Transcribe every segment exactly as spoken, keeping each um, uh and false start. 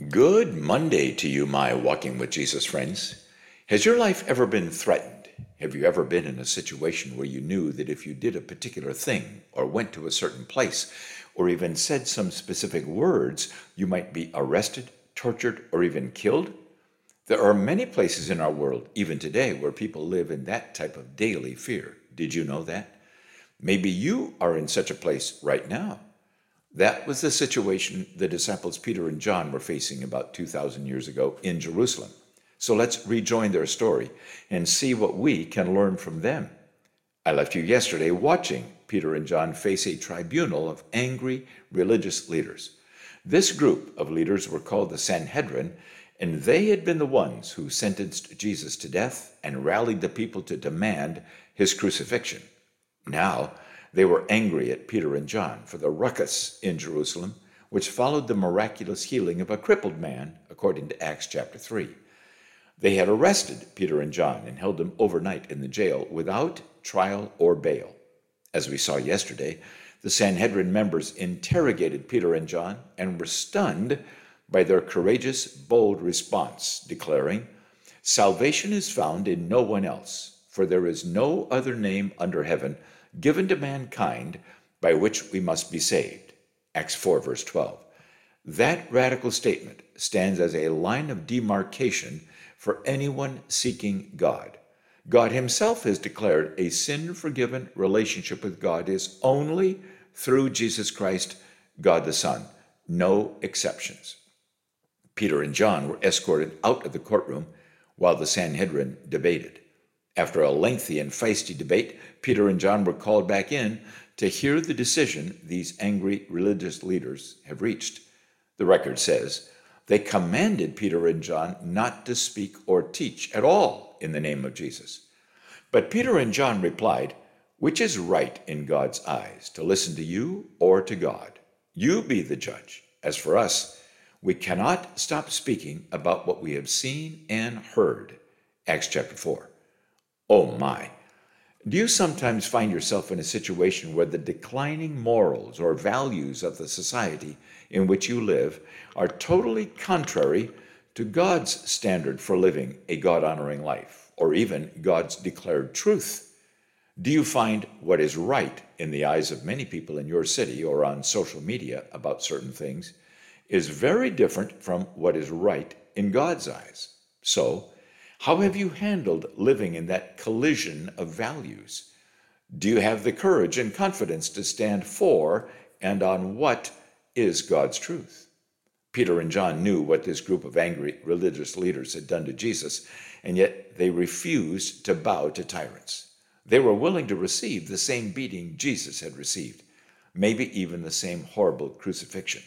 Good Monday to you, my Walking with Jesus friends. Has your life ever been threatened? Have you ever been in a situation where you knew that if you did a particular thing or went to a certain place or even said some specific words, you might be arrested, tortured, or even killed? There are many places in our world, even today, where people live in that type of daily fear. Did you know that? Maybe you are in such a place right now. That was the situation the disciples Peter and John were facing about two thousand years ago in Jerusalem. So let's rejoin their story and see what we can learn from them. I left you yesterday watching Peter and John face a tribunal of angry religious leaders. This group of leaders were called the Sanhedrin, and they had been the ones who sentenced Jesus to death and rallied the people to demand his crucifixion. Now, they were angry at Peter and John for the ruckus in Jerusalem, which followed the miraculous healing of a crippled man, according to Acts chapter three. They had arrested Peter and John and held them overnight in the jail without trial or bail. As we saw yesterday, the Sanhedrin members interrogated Peter and John and were stunned by their courageous, bold response, declaring, "Salvation is found in no one else, for there is no other name under heaven given to mankind by which we must be saved." Acts four, verse twelve. That radical statement stands as a line of demarcation for anyone seeking God. God himself has declared a sin-forgiven relationship with God is only through Jesus Christ, God the Son. No exceptions. Peter and John were escorted out of the courtroom while the Sanhedrin debated. After a lengthy and feisty debate, Peter and John were called back in to hear the decision these angry religious leaders have reached. The record says, they commanded Peter and John not to speak or teach at all in the name of Jesus. But Peter and John replied, "Which is right in God's eyes, to listen to you or to God? You be the judge. As for us, we cannot stop speaking about what we have seen and heard." Acts chapter four. Oh my. Do you sometimes find yourself in a situation where the declining morals or values of the society in which you live are totally contrary to God's standard for living a God-honoring life, or even God's declared truth? Do you find what is right in the eyes of many people in your city or on social media about certain things is very different from what is right in God's eyes? So, how have you handled living in that collision of values? Do you have the courage and confidence to stand for and on what is God's truth? Peter and John knew what this group of angry religious leaders had done to Jesus, and yet they refused to bow to tyrants. They were willing to receive the same beating Jesus had received, maybe even the same horrible crucifixion.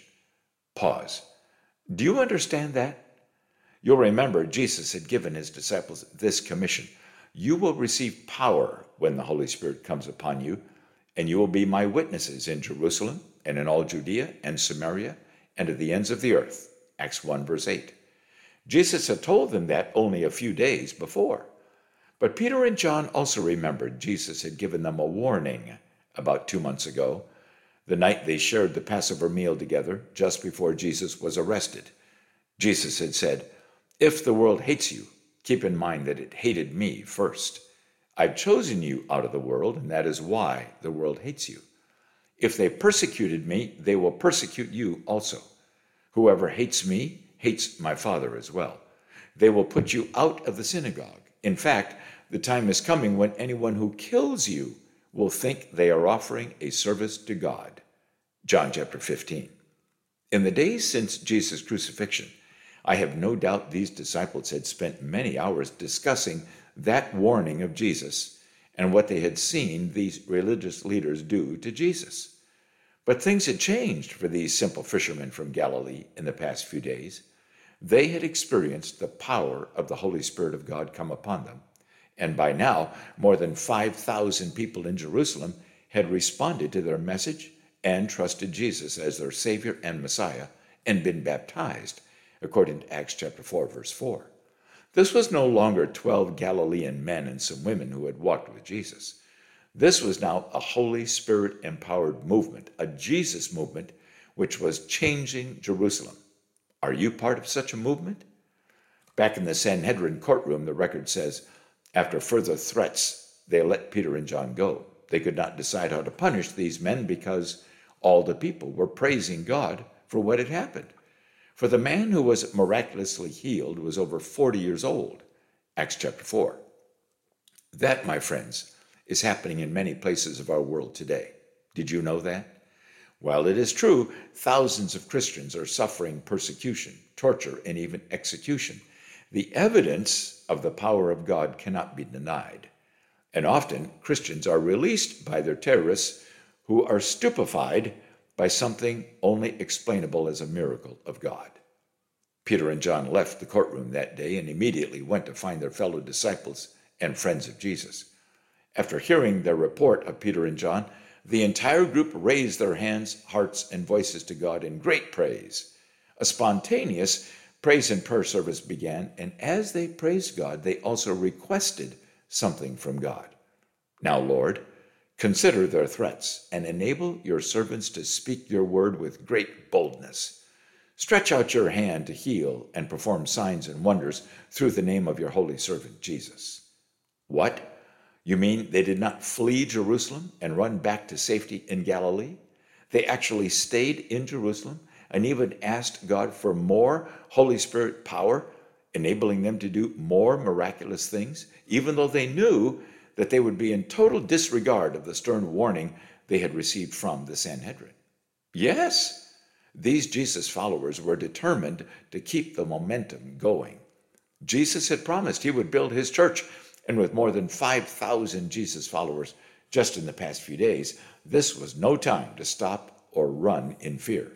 Pause. Do you understand that? You'll remember Jesus had given his disciples this commission. You will receive power when the Holy Spirit comes upon you, and you will be my witnesses in Jerusalem and in all Judea and Samaria and to the ends of the earth. Acts one, verse eight. Jesus had told them that only a few days before. But Peter and John also remembered Jesus had given them a warning about two months ago, the night they shared the Passover meal together just before Jesus was arrested. Jesus had said, "If the world hates you, keep in mind that it hated me first. I've chosen you out of the world, and that is why the world hates you. If they persecuted me, they will persecute you also. Whoever hates me hates my Father as well. They will put you out of the synagogue. In fact, the time is coming when anyone who kills you will think they are offering a service to God." John chapter fifteen. In the days since Jesus' crucifixion, I have no doubt these disciples had spent many hours discussing that warning of Jesus and what they had seen these religious leaders do to Jesus. But things had changed for these simple fishermen from Galilee in the past few days. They had experienced the power of the Holy Spirit of God come upon them, and by now, more than five thousand people in Jerusalem had responded to their message and trusted Jesus as their Savior and Messiah and been baptized, according to Acts chapter four, verse four. This was no longer twelve Galilean men and some women who had walked with Jesus. This was now a Holy Spirit-empowered movement, a Jesus movement, which was changing Jerusalem. Are you part of such a movement? Back in the Sanhedrin courtroom, the record says, after further threats, they let Peter and John go. They could not decide how to punish these men because all the people were praising God for what had happened. For the man who was miraculously healed was over forty years old. Acts chapter four. That, my friends, is happening in many places of our world today. Did you know that? While it is true, thousands of Christians are suffering persecution, torture, and even execution, the evidence of the power of God cannot be denied. And often, Christians are released by their terrorists who are stupefied by something only explainable as a miracle of God. Peter and John left the courtroom that day and immediately went to find their fellow disciples and friends of Jesus. After hearing their report of Peter and John, the entire group raised their hands, hearts, and voices to God in great praise. A spontaneous praise and prayer service began, and as they praised God, they also requested something from God. Now, Lord, consider their threats and enable your servants to speak your word with great boldness. Stretch out your hand to heal and perform signs and wonders through the name of your holy servant, Jesus. What? You mean they did not flee Jerusalem and run back to safety in Galilee? They actually stayed in Jerusalem and even asked God for more Holy Spirit power, enabling them to do more miraculous things, even though they knew that they would be in total disregard of the stern warning they had received from the Sanhedrin. Yes, these Jesus followers were determined to keep the momentum going. Jesus had promised he would build his church, and with more than five thousand Jesus followers just in the past few days, this was no time to stop or run in fear.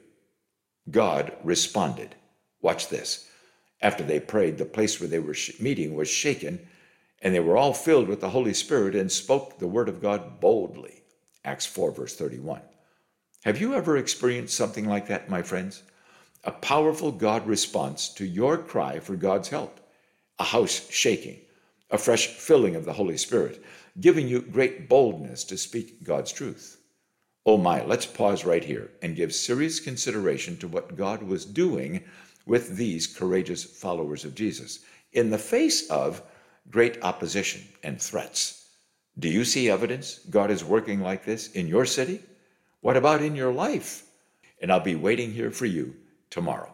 God responded. Watch this. After they prayed, the place where they were meeting was shaken, and they were all filled with the Holy Spirit and spoke the word of God boldly. Acts four, verse thirty-one. Have you ever experienced something like that, my friends? A powerful God response to your cry for God's help. A house shaking, a fresh filling of the Holy Spirit, giving you great boldness to speak God's truth. Oh my, let's pause right here and give serious consideration to what God was doing with these courageous followers of Jesus in the face of great opposition and threats. Do you see evidence God is working like this in your city? What about in your life? And I'll be waiting here for you tomorrow.